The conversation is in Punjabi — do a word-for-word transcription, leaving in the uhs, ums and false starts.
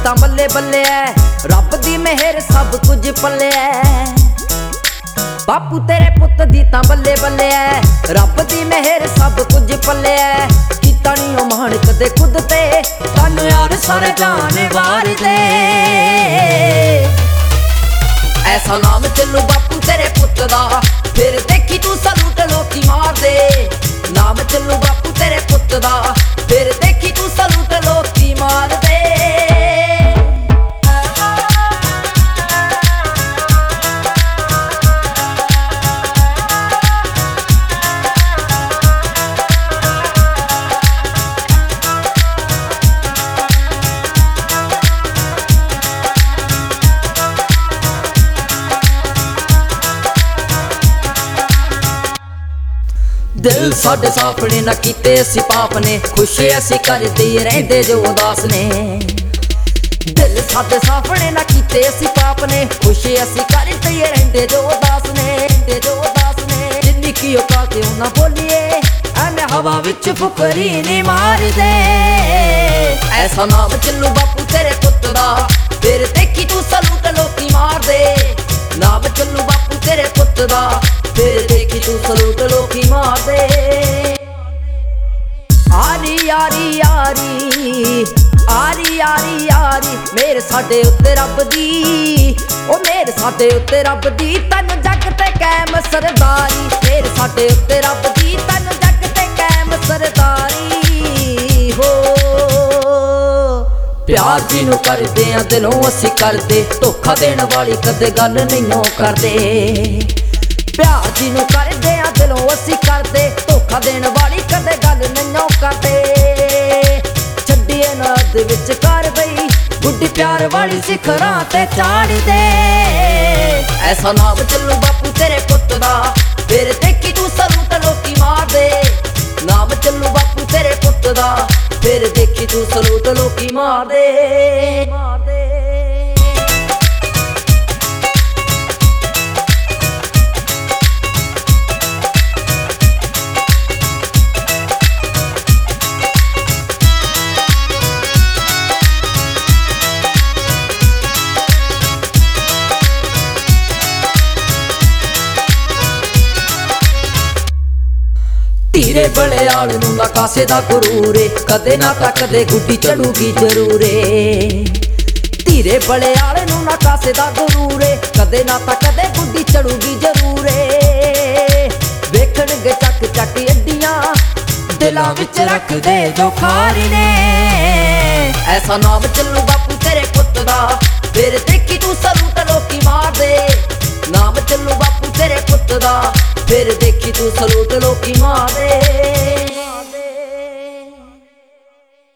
ਤਾਂ ਬੱਲੇ ਬੱਲੇ ਐ, ਰੱਬ ਦੀ ਮਿਹਰ ਸਭ ਕੁਝ ਪੱਲੇ ਐ। ਬਾਪੂ ਤੇਰੇ ਪੁੱਤ ਦੀ ਤਾਂ ਬੱਲੇ ਬੱਲੇ ਐ, ਰੱਬ ਦੀ ਮਿਹਰ ਸਭ ਕੁਝ ਪੱਲੇ ਐ। ਕੀਤਾ ਨੀ ਉਹ ਮਾਣ ਕਦੇ ਖੁਦ ਤੇ, ਤੈਨੂੰ ਯਾਰ ਸਾਰੇ ਜਾਨਵਾਰ ਦੇ। ਐਸਾ ਨਾਮ ਚੱਲੂ ਬਾਪੂ ਤੇਰੇ ਪੁੱਤ ਦਾ, ਫਿਰ ਦੇਖੀ ਤੂੰ ਸਲੂਟ ਲੋਕੀ ਮਾਰਦੇ। ਨਾਮ ਚੱਲੂ ਬਾਪੂ ਤੇਰੇ ਪੁੱਤ ਦਾ, ਫਿਰ ਦੇਖੀ ਤੂੰ ਸਲੂਟ ਲੋਕੀ ਮਾਰਦੇ। ਦਿਲ ਸਾਡੇ ਸਾਫ਼ ਨੇ ਨਾ ਕੀਤੇ ਅਸੀਂ ਪਾਪ ਨੇ, ਖੁਸ਼ੀ ਅਸੀਂ ਕਰਦੇ ਰਹਿੰਦੇ ਜੋ ਉਦਾਸ ਨੇ। ਦਿਲ ਸਾਡੇ ਸਾਫ਼ ਨੇ ਨਾ ਕੀਤੇ ਅਸੀਂ ਪਾਪ ਨੇ, ਖੁਸ਼ੀ ਅਸੀਂ ਕਰਦੇ ਰਹਿੰਦੇ ਜੋ ਉਦਾਸ ਨੇ, ਜੋ ਉਦਾਸ ਨੇ। ਜਿੰਨੀ ਕੀ ਔਕਾਤ ਕਿਉਂ ਨਾ ਬੋਲੀਏ, ਐਵੇਂ ਹਵਾ ਵਿੱਚ ਫੁਕਰੀ ਨੀ ਮਾਰਦੇ। ਐਸਾ ਨਾਮ ਚੱਲੂ ਬਾਪੂ ਤੇਰੇ ਪੁੱਤ ਦਾ, ਫਿਰ ਦੇਖੀ ਤੂੰ ਸਲੂਟ ਲੋਕੀ ਮਾਰਦੇ। ਨਾਮ ਚੱਲੂ ਬਾਪੂ ਤੇਰੇ ਪੁੱਤ ਦਾ, ਫਿਰ ਦੇਖੀ ਤੂੰ ਸਲੂਟ ਲੋਕੀ ਮਾਰਦੇ। ਆਰੀ ਯਾਰੀ ਯਾਰੀ ਆਰੀ ਯਾਰੀ ਯਾਰੀ, ਮੇਰੇ ਸਾਡੇ ਉੱਤੇ ਰੱਬ ਦੀ, ਉਹ ਮੇਰੇ ਸਾਡੇ ਉੱਤੇ ਰੱਬ ਦੀ। ਤੈਨੂੰ ਜੱਗ ਤੇ ਕਾਇਮ ਸਰਦਾਰੀ, ਮੇਰੇ ਸਾਡੇ ਉੱਤੇ ਰੱਬ ਦੀ। ਤੈਨੂੰ ਜੱਗ ਤੇ ਕਾਇਮ ਸਰਦਾਰੀ ਹੋ। ਪਿਆਰ ਜਿਹਨੂੰ ਕਰਦੇ ਆ ਦਿਲੋਂ ਅਸੀਂ ਕਰਦੇ, ਧੋਖਾ ਦੇਣ ਵਾਲੀ ਕਦੇ ਗੱਲ ਨਹੀਂ ਕਰਦੇ। ਪਿਆਰ ਜਿਹਨੂੰ ਕਰਦੇ ਆ ਦਿਲੋਂ ਅਸੀਂ ਕਰਦੇ, ਧੋਖਾ ਦੇਣ ਵਾਲੀ ਕਦੇ ਗੱਲ ਨਹੀਂ ਕਰਦੇ। ਛੱਡੀਏ ਨਾ ਦੇ ਵਿੱਚ ਕਰ ਬਈ, ਗੁੱਡੀ ਪਿਆਰ ਵਾਲੀ ਸਿਖਰਾਂ ਤੇ ਚਾੜਦੇ। ਐਸਾ ਨਾਮ ਚੱਲੂ ਬਾਪੂ ਤੇਰੇ ਪੁੱਤ ਦਾ, ਫਿਰ ਦੇਖੀ ਤੂੰ ਸਲੂਟ ਲੋਕੀ ਮਾਰਦੇ। ਨਾਮ ਚੱਲੂ ਬਾਪੂ ਤੇਰੇ ਪੁੱਤ ਦਾ, ਫਿਰ ਦੇਖੀ ਤੂੰ ਸਲੂਟ ਲੋਕੀ ਮਾਰਦੇ। ਧੀਰੇ ਬਲਿਆਲ ਨੂੰ ਨਾ ਕਾਸੇ ਦਾ ਗੁਰੂਰੇ, ਕਦੇ ਨਾ ਤਾਂ ਕਦੇ ਗੁੱਡੀ ਚੜੂਗੀ ਜ਼ਰੂਰੇ। ਧੀਰੇ ਬਲਿਆਲ ਨੂੰ ਨਾ ਕਾਸੇ ਦਾ ਗੁਰੂਰੇ, ਕਦੇ ਨਾ ਤਾਂ ਕਦੇ ਗੁੱਡੀ ਚੜੂਗੀ ਜ਼ਰੂਰੇ। ਵੇਖਣਗੇ ਚੱਕ ਚੱਕ ਅੱਡੀਆਂ, ਦਿਲਾਂ ਵਿੱਚ ਰੱਖਦੇ ਜੋ ਖਾਰੀ ਨੇ। ਐਸਾ ਨਾਮ ਚੱਲੂ ਬਾਪੂ ਤੇਰੇ ਪੁੱਤ ਦਾ, ਫਿਰ ਦੇਖੀ ਤੂੰ ਸਲੂਟ ਲੋਕੀ ਮਾਰਦੇ। ਨਾਮ ਚੱਲੂ ਬਾਪੂ ਤੇਰੇ ਪੁੱਤ ਦਾ, ਫਿਰ ਦੇਖੀ ਤੂੰ ਸਲੂਟ ਲੋਕੀ ਮਾਰਦੇ।